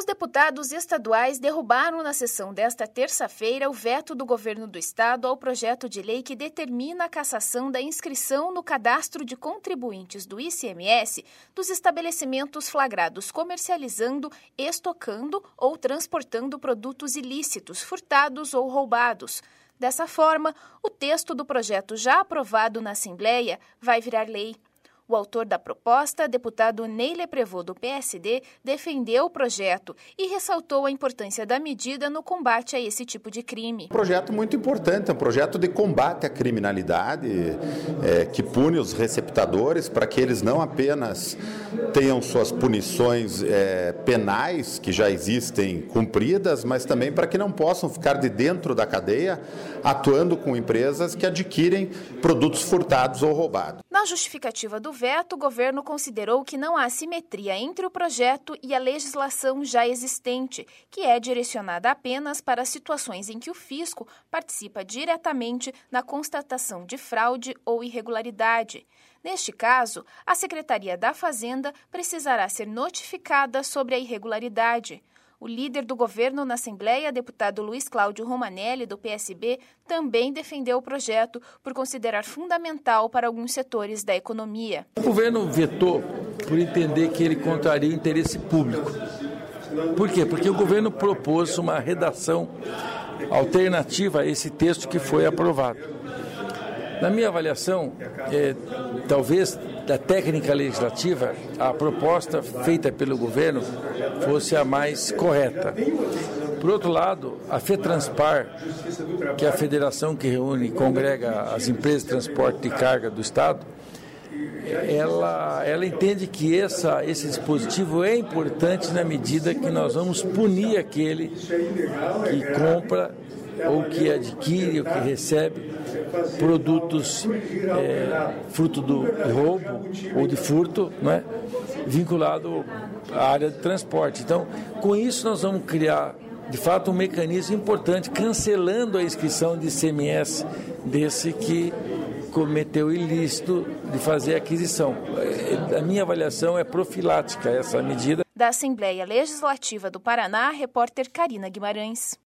deputados estaduais derrubaram na sessão desta terça-feira o veto do governo do estado ao projeto de lei que determina a cassação da inscrição no cadastro de contribuintes do ICMS dos estabelecimentos flagrados comercializando, estocando ou transportando produtos ilícitos, furtados ou roubados. Dessa forma, o texto do projeto já aprovado na Assembleia vai virar lei. O autor da proposta, deputado Ney Leprevô, do PSD, defendeu o projeto e ressaltou a importância da medida no combate a esse tipo de crime. Um projeto muito importante, é um projeto de combate à criminalidade, que pune os receptadores para que eles não apenas tenham suas punições penais, que já existem cumpridas, mas também para que não possam ficar de dentro da cadeia atuando com empresas que adquirem produtos furtados ou roubados. Na justificativa do veto, o governo considerou que não há simetria entre o projeto e a legislação já existente, que é direcionada apenas para situações em que o fisco participa diretamente na constatação de fraude ou irregularidade. Neste caso, a Secretaria da Fazenda precisará ser notificada sobre a irregularidade. O líder do governo na Assembleia, deputado Luiz Cláudio Romanelli, do PSB, também defendeu o projeto por considerar fundamental para alguns setores da economia. O governo vetou por entender que ele contraria o interesse público. Por quê? Porque o governo propôs uma redação alternativa a esse texto que foi aprovado. Na minha avaliação, talvez da técnica legislativa, a proposta feita pelo governo fosse a mais correta. Por outro lado, a FETRANSPAR, que é a federação que reúne e congrega as empresas de transporte de carga do Estado, ela entende que esse dispositivo é importante na medida que nós vamos punir aquele que compra ou que adquire ou que recebe produtos fruto do roubo ou de furto, não é? Vinculado à área de transporte. Então, com isso nós vamos criar, de fato, um mecanismo importante, cancelando a inscrição de ICMS desse que cometeu ilícito de fazer a aquisição. A minha avaliação é profilática essa medida. Da Assembleia Legislativa do Paraná, repórter Karina Guimarães.